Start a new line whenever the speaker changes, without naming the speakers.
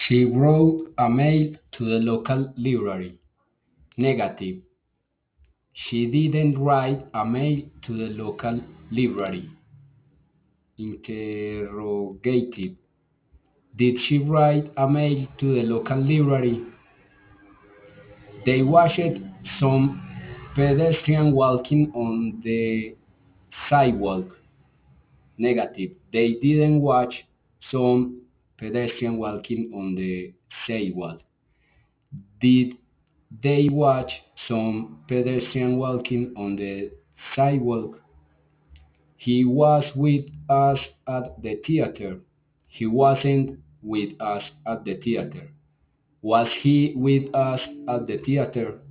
She wrote a mail to the local library. Negative. She didn't write a mail to the local library. Interrogative. Did she write a mail to the local library? They watched some pedestrian walking on the sidewalk. Negative. They didn't watch some pedestrian walking on the sidewalk. Did they watch some pedestrian walking on the sidewalk? He was with us at the theater. He wasn't with us at the theater. Was he with us at the theater?